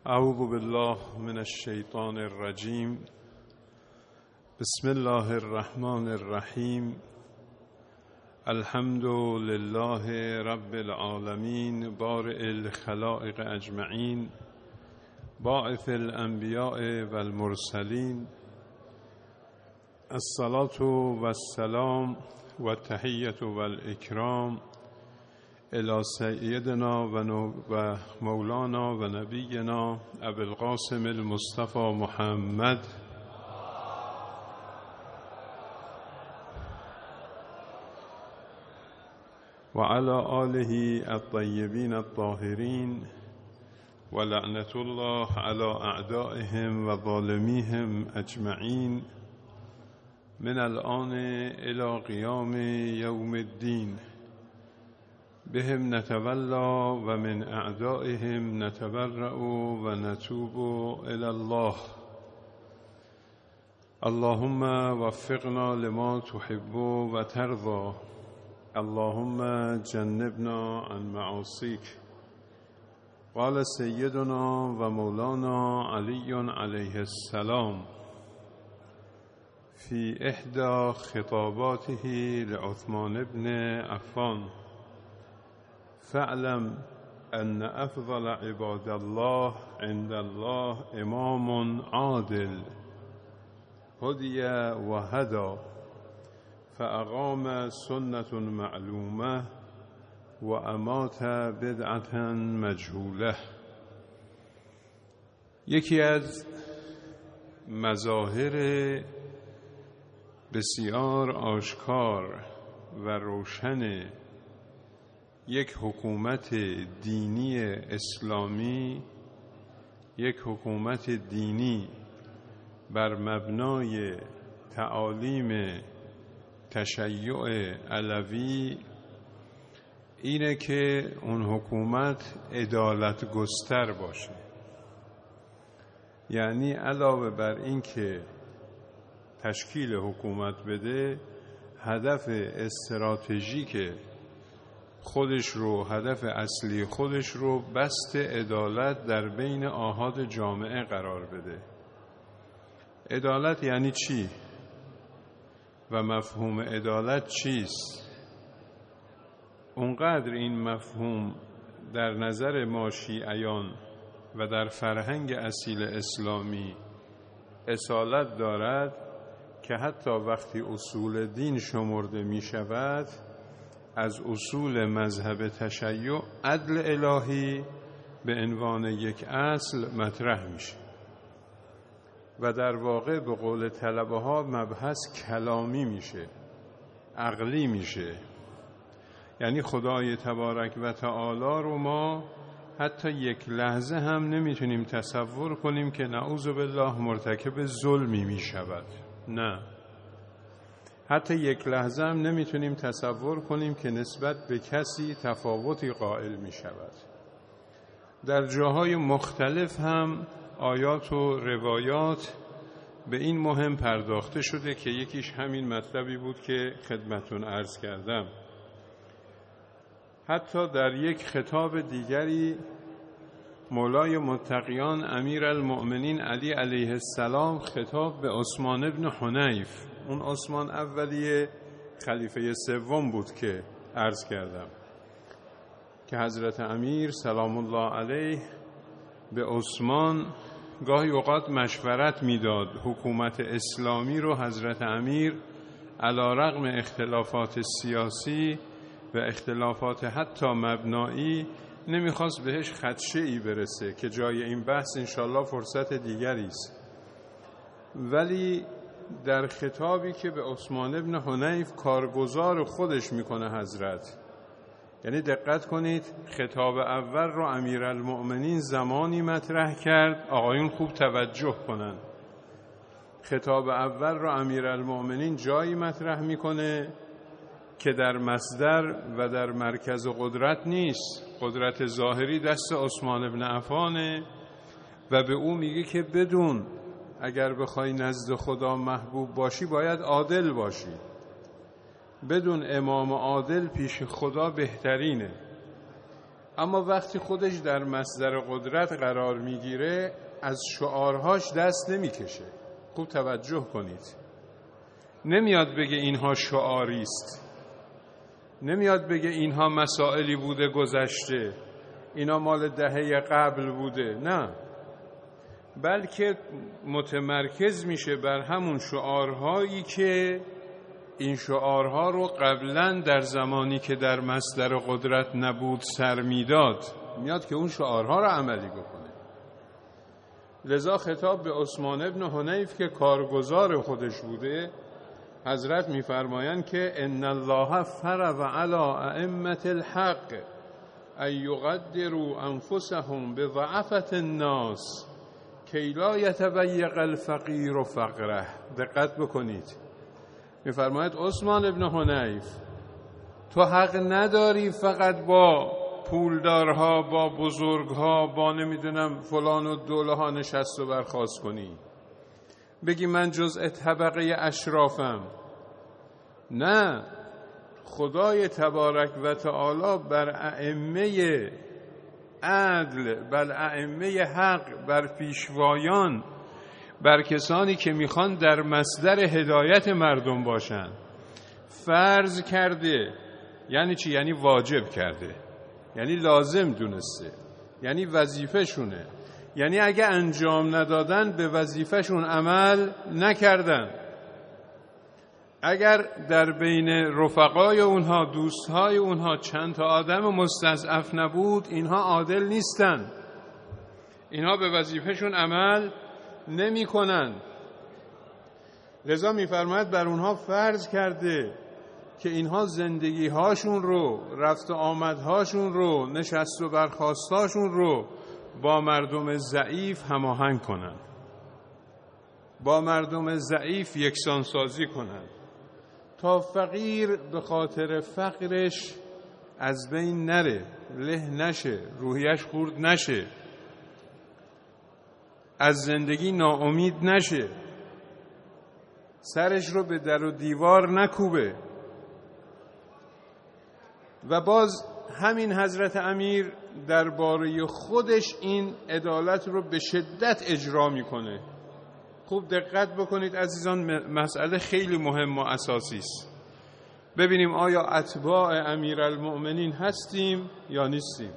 اعوذ بالله من الشیطان الرجیم. بسم الله الرحمن الرحیم. الحمد لله رب العالمین بارئ الخلائق اجمعین باعث الانبیاء والمرسلین. الصلاة والسلام والتحیة والاکرام الی سیدنا و مولانا و نبینا ابی القاسم المصطفى محمد و علی آله الطیبین الطاهرین و لعنت الله علی اعدائهم و ظالمیهم اجمعین من الآن الی قیام یوم الدین. بهم نتولا و من اعدائهم نتبرأ و نتوب الی الله. اللهم وفقنا لما تحب و ترضى. اللهم جنبنا عن معاصیک. قال سیدنا و مولانا علی علیه السلام فی احدى خطاباته لعثمان بن عفان: فاعلم ان افضل عباد الله عند الله امام عادل هدی و هدی فاقام سنة معلومه و امات بدعة مجهوله. یکی از مظاهر بسیار آشکار و روشن یک حکومت دینی اسلامی، یک حکومت دینی بر مبنای تعالیم تشیع علوی، اینه که اون حکومت عدالت گستر باشه. یعنی علاوه بر این که تشکیل حکومت بده، هدف استراتژیک خودش رو، هدف اصلی خودش رو بسط عدالت در بین آحاد جامعه قرار بده. عدالت یعنی چی؟ و مفهوم عدالت چیست؟ اونقدر این مفهوم در نظر ما شیعیان و در فرهنگ اصیل اسلامی اصالت دارد که حتی وقتی اصول دین شمرده می شود، از اصول مذهب تشیع عدل الهی به عنوان یک اصل مطرح میشه و در واقع به قول طلبه ها مبحث کلامی میشه، عقلی میشه. یعنی خدای تبارک و تعالی رو ما حتی یک لحظه هم نمیتونیم تصور کنیم که نعوذ بالله مرتکب ظلمی میشود. نه، حتی یک لحظه هم نمیتونیم تصور کنیم که نسبت به کسی تفاوتی قائل می شود. در جاهای مختلف هم آیات و روایات به این مهم پرداخته شده که یکیش همین مطلبی بود که خدمتون عرض کردم. حتی در یک خطاب دیگری مولای متقیان امیرالمؤمنین علی علیه السلام خطاب به عثمان بن حنیف، اون عثمان اولیه خلیفه سوم بود که عرض کردم، که حضرت امیر سلام الله علیه به عثمان گاهی اوقات مشورت میداد. حکومت اسلامی رو حضرت امیر علی رغم اختلافات سیاسی و اختلافات حتی مبنایی نمیخواست بهش خدشه‌ای برسه که جای این بحث انشالله فرصت دیگری است. ولی در خطابی که به عثمان بن حنیف کارگزار خودش میکنه حضرت، یعنی دقت کنید، خطاب اول رو امیرالمؤمنین زمانی مطرح کرد، آقایون خوب توجه کنن، خطاب اول رو امیرالمؤمنین جایی مطرح میکنه که در مصدر و در مرکز قدرت نیست. قدرت ظاهری دست عثمان بن عفانه و به او میگه که بدون، اگر بخوای نزد خدا محبوب باشی باید عادل باشی. بدون امام عادل پیش خدا بهترینه. اما وقتی خودش در مصدر قدرت قرار میگیره از شعارهاش دست نمیکشه. خوب توجه کنید، نمیاد بگه اینها شعاری است، نمیاد بگه اینها مسائلی بوده گذشته، اینا مال دهه قبل بوده، نه، بلکه متمرکز میشه بر همون شعارهایی که این شعارها رو قبلا در زمانی که در مصدر قدرت نبود سر میداد، میاد که اون شعارها رو عملی بکنه. لذا خطاب به عثمان ابن حنیف که کارگزار خودش بوده، حضرت میفرمایند که ان الله فرض علی ائمه الحق ان یقدروا انفسهم بضعفة الناس کی لا یتبیق الفقیر فقره. دقت بکنید، میفرماید عثمان ابن حنیف تو حق نداری فقط با پولدارها، با بزرگها، با نمیدونم فلان و دوله ها نشست و برخاست کنی، بگی من جزء طبقه اشرافم. نه، خدای تبارک و تعالی بر ائمه عدل، بر ائمه حق، بر پیشوایان، بر کسانی که میخوان در مصدر هدایت مردم باشن فرض کرده. یعنی چی؟ یعنی واجب کرده، یعنی لازم دونسته، یعنی وظیفه شونه، یعنی اگه انجام ندادن به وظیفهشون عمل نکردن. اگر در بین رفقای اونها، دوستهای اونها چند تا آدم مستضعف نبود، اینها عادل نیستن، اینها به وظیفهشون عمل نمی کنن. لذا میفرماید بر اونها فرض کرده که اینها زندگی هاشون رو، رفت و آمدهاشون رو، نشست و برخاستاشون رو با مردم ضعیف هماهنگ کنن، با مردم ضعیف یکسان سازی کنن، تا فقیر به خاطر فقرش از بین نره، له نشه، روحیش خورد نشه، از زندگی ناامید نشه، سرش رو به در و دیوار نکوبه. و باز همین حضرت امیر درباره خودش این عدالت رو به شدت اجرا میکنه. خوب دقت بکنید عزیزان، مسئله خیلی مهم و اساسی است. ببینیم آیا اتباع امیرالمؤمنین هستیم یا نیستیم.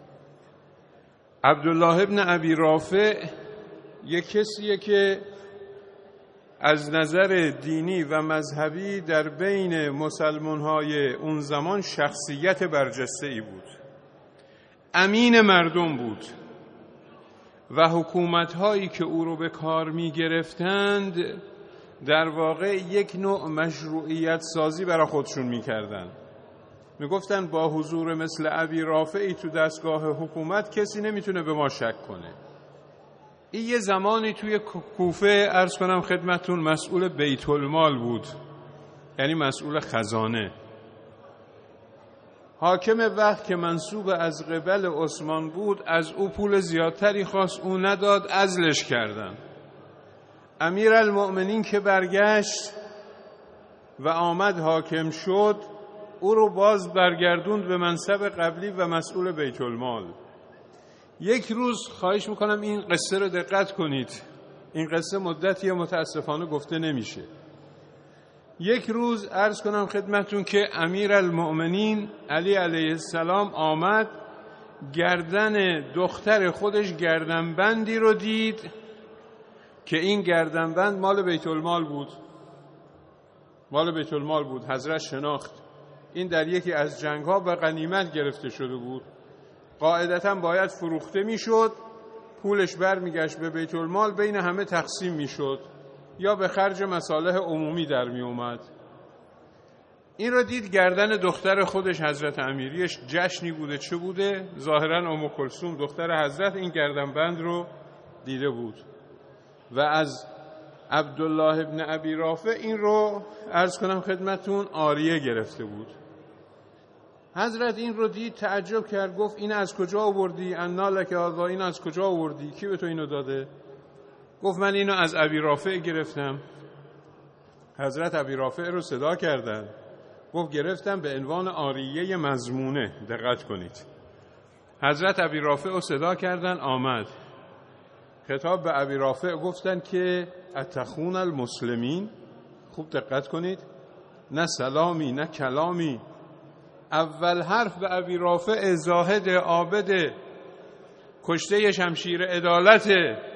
عبدالله ابن ابی رافع یک کسیه که از نظر دینی و مذهبی در بین مسلمان‌های اون زمان شخصیت برجسته‌ای بود، امین مردم بود و حکومت‌هایی که او رو به کار می‌گرفتند در واقع یک نوع مشروعیت سازی برای خودشون می‌کردند. میگفتن با حضور مثل ابی رافعی تو دستگاه حکومت کسی نمیتونه به ما شک کنه. این یه زمانی توی کوفه عرض کنم خدمتون مسئول بیت المال بود، یعنی مسئول خزانه. حاکم وقت که منصوب از قبل عثمان بود از او پول زیادتری خواست، او نداد، عزلش کردن. امیرالمؤمنین که برگشت و آمد حاکم شد، او رو باز برگردوند به منصب قبلی و مسئول بیت المال. یک روز خواهش میکنم این قصه رو دقت کنید، این قصه مدتی متاسفانه گفته نمیشه. یک روز عرض کنم خدمتون که امیرالمؤمنین علی علیه السلام آمد، گردن دختر خودش گردنبندی رو دید که این گردنبند مال بیت المال بود، مال بیت المال بود. حضرت شناخت این در یکی از جنگ‌ها به غنیمت گرفته شده بود، قاعدتاً باید فروخته میشد، پولش برمیگشت به بیت المال، بین همه تقسیم میشد یا به خرج مصالح عمومی در می اومد. این رو دید گردن دختر خودش حضرت امیریش جشنی بوده چه بوده، ظاهراً ام کلثوم دختر حضرت این گردنبند رو دیده بود و از عبدالله ابن ابی رافع این رو عرض کنم خدمتون عاریه گرفته بود. حضرت این رو دید تعجب کرد، گفت این از کجا آوردی؟ انا لک هذا، این از کجا آوردی؟ کی به تو اینو داده؟ گفت من اینو از ابی رافع گرفتم. حضرت ابی رافع رو صدا کردن، گفت گرفتم به عنوان عاریه مضمونه. دقت کنید، حضرت ابی رافع رو صدا کردن آمد. خطاب به ابی رافع گفتن که اتخون المسلمین. خوب دقت کنید، نه سلامی نه کلامی. اول حرف به ابی رافع زاهد عابد کشته شمشیر عدالت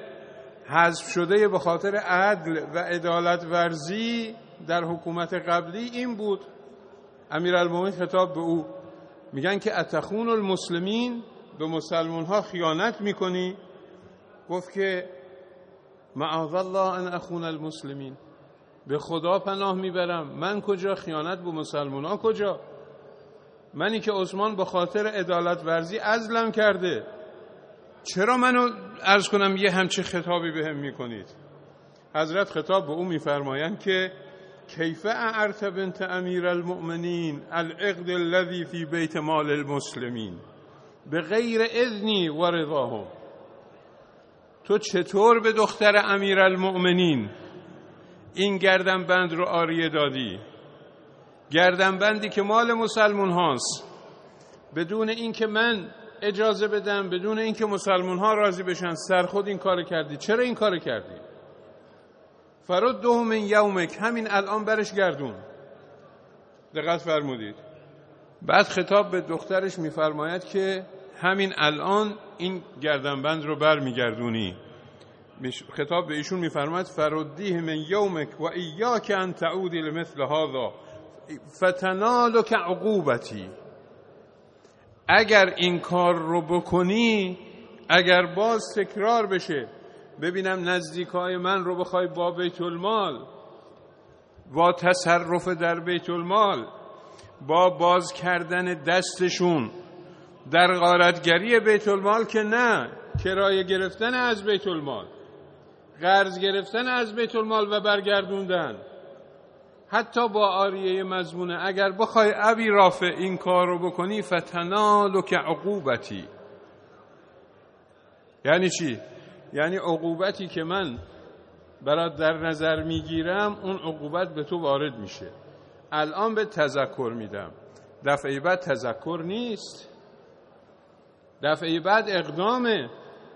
حذف شده به خاطر عدل و عدالت ورزی در حکومت قبلی این بود. امیرالمومنین خطاب به او میگن که اتخون المسلمین، به مسلمان ها خیانت میکنی؟ گفت که معاذ الله ان اخون المسلمین، به خدا پناه میبرم، من کجا خیانت به مسلمان ها کجا؟ منی که عثمان به خاطر عدالت ورزی عزلم کرده، چرا منو عرض کنم یه همچه خطابی بهم میکنید؟ حضرت خطاب به او میفرمایند که کیف اعرت بنت امیر المؤمنین العقد الذی فی بیت مال المسلمین بغیر اذنی و رضاهم. تو چطور به دختر امیر المؤمنین این گردنبند رو عاریه دادی؟ گردنبندی که مال مسلمون هاست، بدون این که من اجازه بدم، بدون این که مسلمون ها راضی بشن، سرخود این کار کردی. چرا این کار کردی؟ فرده من یومک، همین الان برش گردون. دقت فرمودید. بعد خطاب به دخترش میفرماید که همین الان این گردنبند رو بر میگردونی. خطاب به ایشون میفرماید فردیه من یومک و ایاک ان تعودی لمثل هذا فتنالک عقوبتی. اگر این کار رو بکنی، اگر باز تکرار بشه، ببینم نزدیکای من رو بخوای با بیت المال، با تصرف در بیت المال، با باز کردن دستشون در غارتگری بیت المال، که نه، کرایه گرفتن از بیت المال، قرض گرفتن از بیت المال و برگردوندن، حتی با عاریه مضمونه، اگر بخوای ابی رافع این کار رو بکنی فتنالک عقوبتی. یعنی چی؟ یعنی عقوبتی که من برات در نظر میگیرم، اون عقوبت به تو وارد میشه. الان به تذکر میدم، دفعه بعد تذکر نیست، دفعه بعد اقدامه.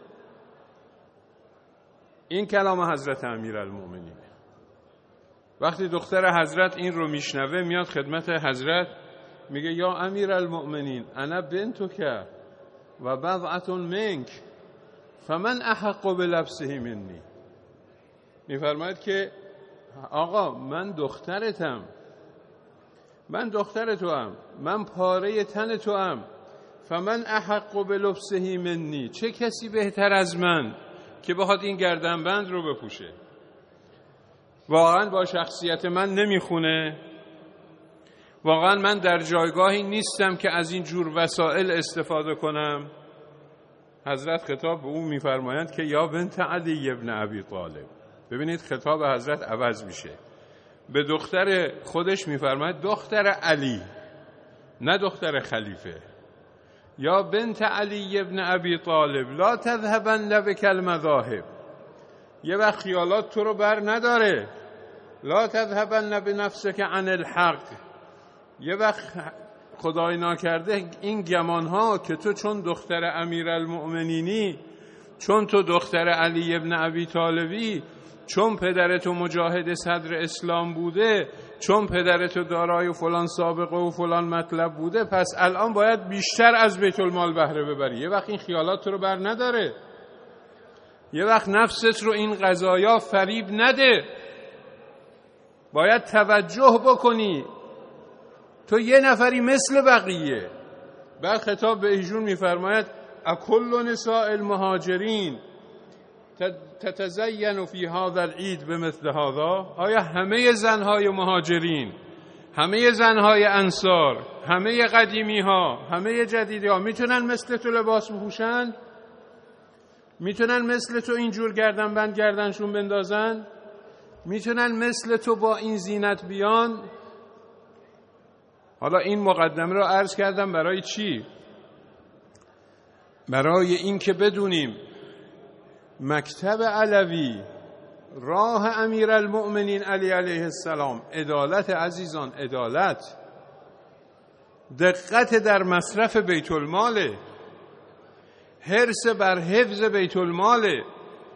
این کلام حضرت امیرالمومنین. وقتی دختر حضرت این رو میشنوه، میاد خدمت حضرت، میگه یا امیرالمومنین انا بنتک و بضعة منک فمن احق بلبسه منی. میفرماید که آقا من دخترتم، من دختر توام، من پاره تن توام، فمن احق بلبسه منی، چه کسی بهتر از من که بخواد این گردنبند رو بپوشه؟ واقعا با شخصیت من نمیخونه؟ واقعا من در جایگاهی نیستم که از این جور وسائل استفاده کنم؟ حضرت خطاب به اون میفرمایند که یا بنت علی ابن ابی طالب. ببینید خطاب حضرت عوض میشه، به دختر خودش میفرماید دختر علی، نه دختر خلیفه. یا بنت علی ابن ابی طالب لا تذهبن بک المذاهب. یه وقت خیالات تو رو بر نداره. لا تذهبن بنفسک عن الحق. یه وقت خدای ناکرده این گمانها که تو چون دختر امیرالمؤمنینی، چون تو دختر علی ابن ابی طالبی، چون پدرتو مجاهد صدر اسلام بوده، چون پدرتو دارای فلان سابقه و فلان مطلب بوده، پس الان باید بیشتر از بیت المال بهره ببری. یه وقت این خیالات رو بر نداره. یه وقت نفست رو این قضایا فریب نده. باید توجه بکنی تو یه نفری مثل بقیه. بعد خطاب به ایشون میفرماید اکل نساء المهاجرین تتزین فی هذا العید بمثل هذا. آیا همه زنهای مهاجرین، همه زنهای انصار، همه قدیمی ها، همه جدیدی ها میتونن مثل تو لباس بپوشن؟ میتونن مثل تو اینجور گردنبند گردنشون بندازن؟ میتونن مثل تو با این زینت بیان؟ حالا این مقدمه رو عرض کردم برای چی؟ برای این که بدونیم مکتب علوی، راه امیرالمؤمنین علی علیه السلام، عدالت عزیزان، عدالت، دقت در مصرف بیت الماله. حرص بر حفظ بیت المال،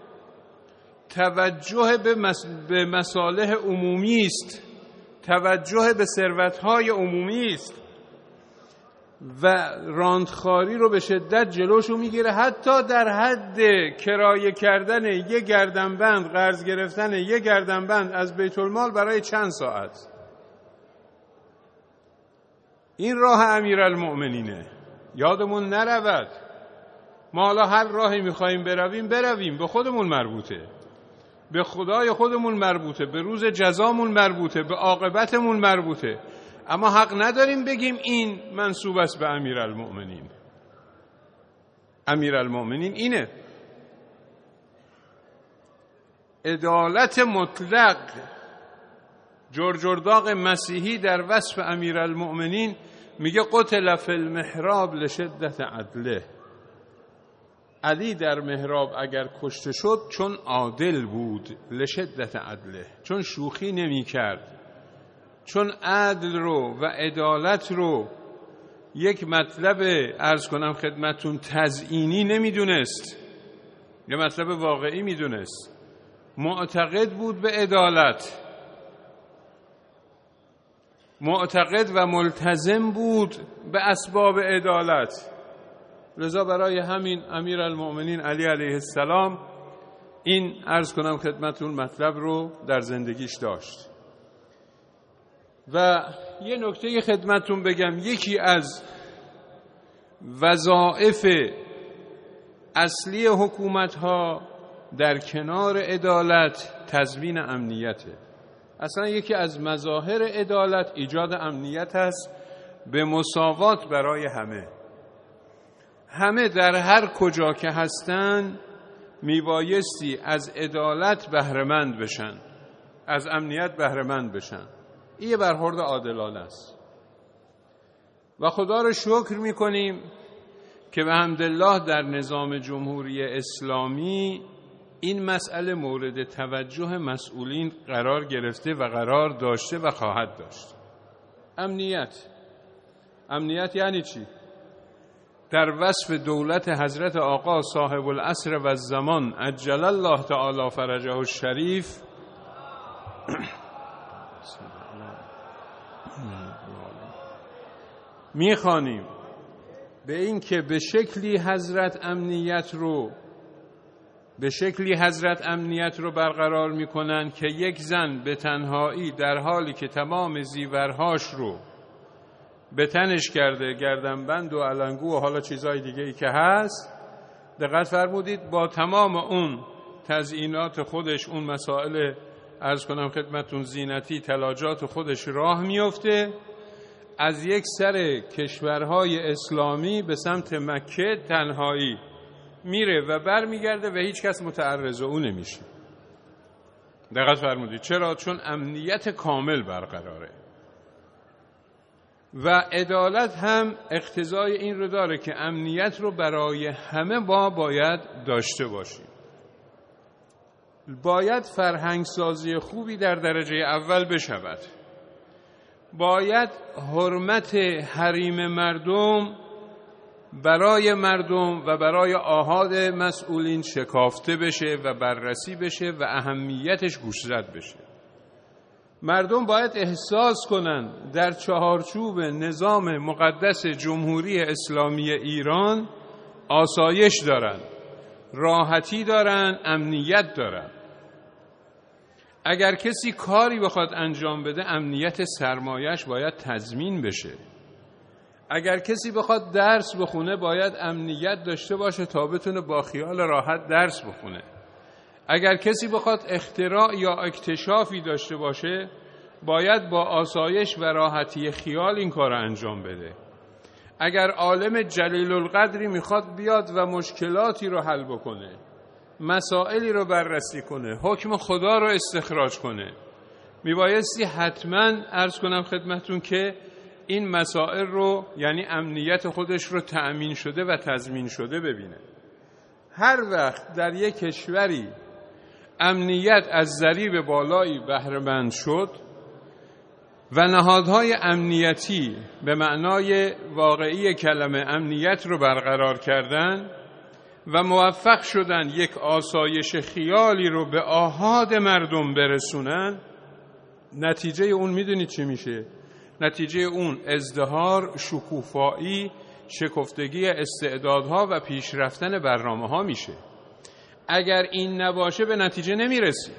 توجه به مصالح عمومی است، توجه به ثروت‌های عمومی است و راندخاری رو به شدت جلوشو میگیره، حتی در حد کرایه کردن یک گردنبند، قرض گرفتن یک گردنبند از بیت المال برای چند ساعت. این راه امیرالمؤمنینه، یادمون نرود. ما حالا هر راهی میخواییم برویم، به خودمون مربوطه، به خدای خودمون مربوطه، به روز جزامون مربوطه، به عاقبتمون مربوطه. اما حق نداریم بگیم این منسوب است به امیرالمؤمنین. امیرالمؤمنین اینه عدالت مطلق. جرجرداغ مسیحی در وصف امیرالمؤمنین میگه قتل فی المحراب لشدت عدله. علی در محراب اگر کشته شد چون عادل بود، لشدت عدله، چون شوخی نمی کرد، چون عدل رو و عدالت رو یک مطلب عرض کنم خدمتون تزیینی نمیدونست، یه مطلب واقعی میدونست. معتقد بود به عدالت، معتقد و ملتزم بود به اسباب عدالت. لذا برای همین امیرالمؤمنین علی علیه السلام این عرض کنم خدمتون مطلب رو در زندگیش داشت. و یه نکته خدمتون بگم، یکی از وظایف اصلی حکومت‌ها در کنار عدالت تضمین امنیته. اصلا یکی از مظاهر عدالت ایجاد امنیت است به مساوات برای همه. همه در هر کجا که هستن میبایستی از عدالت بهره‌مند بشن، از امنیت بهره‌مند بشن. این یه برخورد عادلانه است و خدا رو شکر میکنیم که به حمدالله در نظام جمهوری اسلامی این مسئله مورد توجه مسئولین قرار گرفته و قرار داشته و خواهد داشت. امنیت یعنی چی؟ در وصف دولت حضرت آقا صاحب العصر و الزمان عجل الله تعالی فرجه الشریف میخوانیم به این که به شکلی حضرت امنیت رو برقرار میکنن که یک زن به تنهایی در حالی که تمام زیورهاش رو به تنش کرده، گردنبند و علنگو و حالا چیزای دیگه ای که هست، دقت فرمودید، با تمام اون تزیینات خودش، اون مسائل عرض کنم خدمتون زینتی، تلاجات خودش راه میفته، از یک سر کشورهای اسلامی به سمت مکه تنهایی میره و بر میگرده و هیچ کس متعرض او نمیشه. دقت فرمودید. چرا؟ چون امنیت کامل برقراره و عدالت هم اقتضای این رو داره که امنیت رو برای همه باید داشته باشیم. باید فرهنگ سازی خوبی در درجه اول بشود. باید حرمت حریم مردم برای مردم و برای آحاد مسئولین شکافته بشه و بررسی بشه و اهمیتش گوشزد بشه. مردم باید احساس کنن در چهارچوب نظام مقدس جمهوری اسلامی ایران آسایش دارن، راحتی دارن، امنیت دارن. اگر کسی کاری بخواد انجام بده امنیت سرمایش باید تضمین بشه. اگر کسی بخواد درس بخونه باید امنیت داشته باشه تا بتونه با خیال راحت درس بخونه. اگر کسی بخواد اختراع یا اکتشافی داشته باشه باید با آسایش و راحتی خیال این کار انجام بده. اگر عالم جلیل القدری میخواد بیاد و مشکلاتی رو حل بکنه، مسائلی رو بررسی کنه، حکم خدا رو استخراج کنه، میبایستی حتما عرض کنم خدمتون که این مسائل رو، یعنی امنیت خودش رو تأمین شده و تضمین شده ببینه. هر وقت در یک کشوری امنیت از ضریب بالایی بهره‌مند شد و نهادهای امنیتی به معنای واقعی کلمه امنیت رو برقرار کردن، و موفق شدن یک آسایش خیالی رو به آحاد مردم برسونن، نتیجه اون میدونید چی میشه؟ نتیجه اون ازدهار، شکوفایی، شکفتگی استعدادها و پیشرفتن برنامه‌ها میشه. اگر این نباشه به نتیجه نمیرسیم.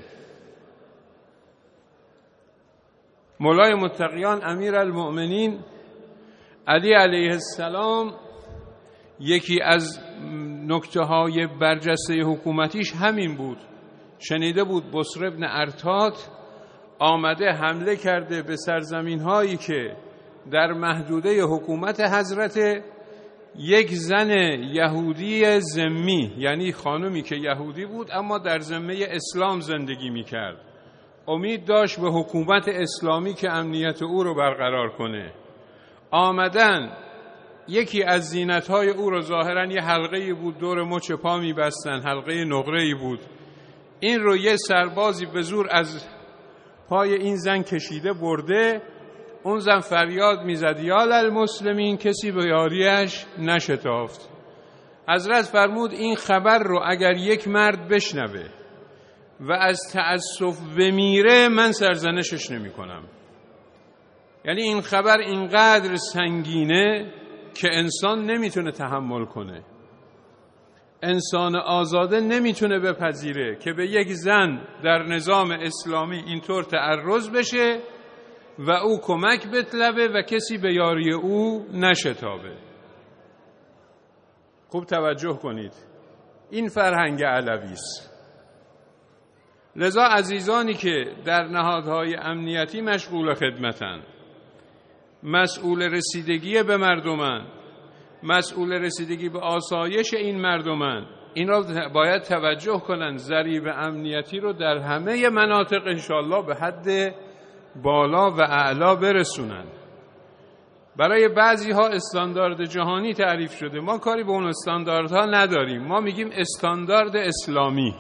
مولای متقیان امیرالمؤمنین علی علیه السلام یکی از نکته‌های برجسته حکومتیش همین بود. شنیده بود بصر بن ارتاد آمده حمله کرده به سرزمین‌هایی که در محدوده حکومت حضرت یک زن یهودی ذمی، یعنی خانمی که یهودی بود اما در ذمه اسلام زندگی می‌کرد، امید داشت به حکومت اسلامی که امنیت او رو برقرار کنه. آمدن یکی از زینت‌های او رو ظاهراً یه حلقه‌ای بود دور مچ پا می‌بستن، حلقه نقره‌ای بود، این رو یه سربازی به زور از پای این زن کشیده برده. اون زن فریاد میزد یا للمسلمین، کسی به یاریش نشتافت. حضرت فرمود این خبر رو اگر یک مرد بشنوه و از تأسف بمیره من سرزنشش نمی کنم. یعنی این خبر اینقدر سنگینه که انسان نمیتونه تحمل کنه. انسان آزاده نمیتونه بپذیره که به یک زن در نظام اسلامی اینطور تعرض بشه و او کمک بطلبه و کسی به یاری او نشتابه. خوب توجه کنید، این فرهنگ علوی است. لذا عزیزانی که در نهادهای امنیتی مشغول خدمتن، مسئول رسیدگی به مردمن، مسئول رسیدگی به آسایش این مردمن، این را باید توجه کنن، ضریب امنیتی رو در همه مناطق انشاءالله به حد بالا و اعلا برسونن. برای بعضی ها استاندارد جهانی تعریف شده، ما کاری به اون استانداردها نداریم، ما میگیم استاندارد اسلامی.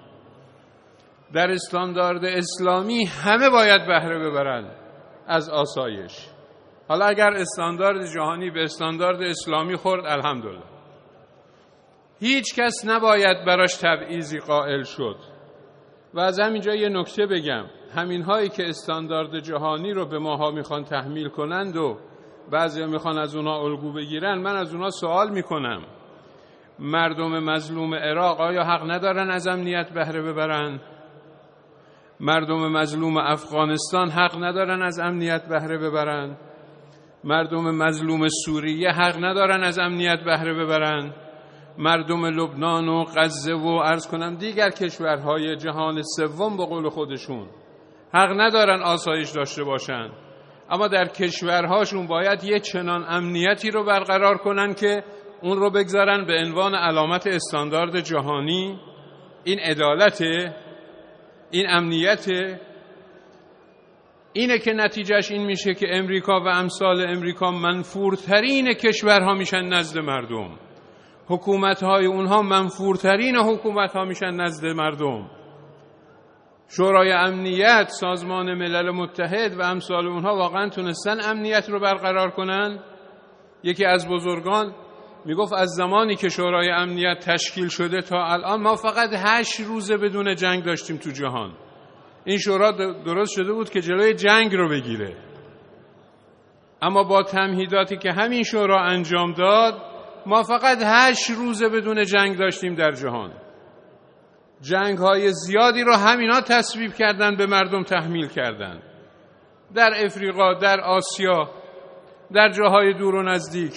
در استاندارد اسلامی همه باید بهره ببرن از آسایش. حالا اگر استاندارد جهانی به استاندارد اسلامی خورد الحمدلله، هیچ کس نباید براش تبعیضی قائل شد. و از همینجا یه نکته بگم، همین هایی که استاندارد جهانی رو به ماها میخوان تحمیل کنند و بعضی میخوان از اونا الگو بگیرن، من از اونا سوال میکنم مردم مظلوم عراق آیا حق ندارن از امنیت بهره ببرن؟ مردم مظلوم افغانستان حق ندارن از امنیت بهره ببرن؟ مردم مظلوم سوریه حق ندارن از امنیت بهره ببرن؟ مردم لبنان و غزه و عرض کنم دیگر کشورهای جهان سوم به قول خودشون حق ندارن آسایش داشته باشن، اما در کشورهاشون باید یه چنان امنیتی رو برقرار کنن که اون رو بگذارن به عنوان علامت استاندارد جهانی. این عدالته، این امنیته. اینه که نتیجهش این میشه که امریکا و امثال امریکا منفورترین کشورها میشن نزد مردم، حکومت‌های اونها منفورترین حکومت‌ها میشن نزد مردم. شورای امنیت، سازمان ملل متحد و امثال اونها واقعا تونستن امنیت رو برقرار کنن؟ یکی از بزرگان میگفت از زمانی که شورای امنیت تشکیل شده تا الان ما فقط 8 روز بدون جنگ داشتیم تو جهان. این شورا درست شده بود که جلوی جنگ رو بگیره، اما با تمهیداتی که همین شورا انجام داد ما فقط 8 روز بدون جنگ داشتیم در جهان. جنگ‌های زیادی رو همینا تصویب کردن، به مردم تحمیل کردن، در افریقا، در آسیا، در جاهای دور و نزدیک،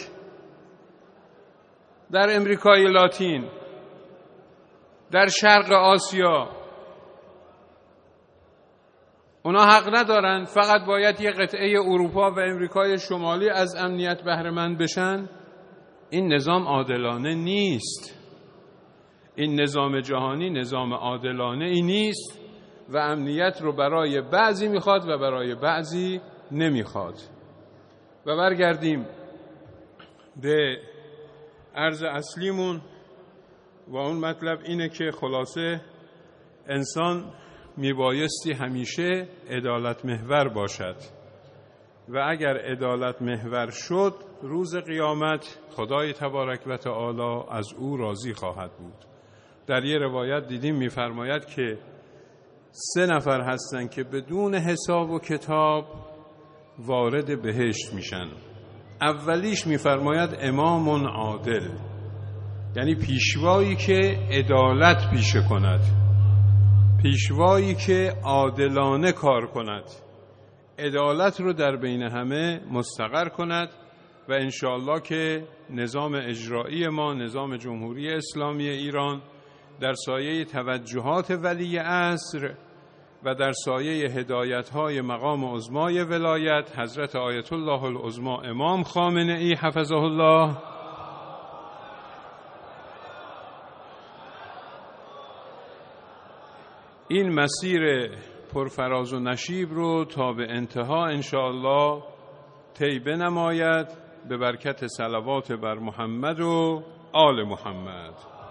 در امریکای لاتین، در شرق آسیا. اونا حق ندارن فقط باید یه قطعه اروپا و امریکای شمالی از امنیت بهره مند بشن؟ این نظام عادلانه نیست. این نظام جهانی نظام عادلانه ای نیست و امنیت رو برای بعضی میخواد و برای بعضی نمیخواد. و برگردیم به عرض اصلیمون و اون مطلب اینه که خلاصه انسان میبایستی همیشه عدالت محور باشد. و اگر عدالت محور شد روز قیامت خدای تبارک و تعالی از او راضی خواهد بود. در یه روایت دیدیم می‌فرماید که 3 نفر هستن که بدون حساب و کتاب وارد بهشت میشن. اولیش می‌فرماید امام عادل، یعنی پیشوایی که عدالت پیشه کند، پیشوایی که عادلانه کار کند، عدالت رو در بین همه مستقر کند و انشاءالله که نظام اجرایی ما، نظام جمهوری اسلامی ایران در سایه توجهات ولی عصر و در سایه هدایت‌های مقام عظمای ولایت حضرت آیت الله العظما امام خامنه‌ای حفظه الله این مسیر پرفراز و نشیب رو تا به انتها انشاءالله طی بنماید به برکت صلوات بر محمد و آل محمد.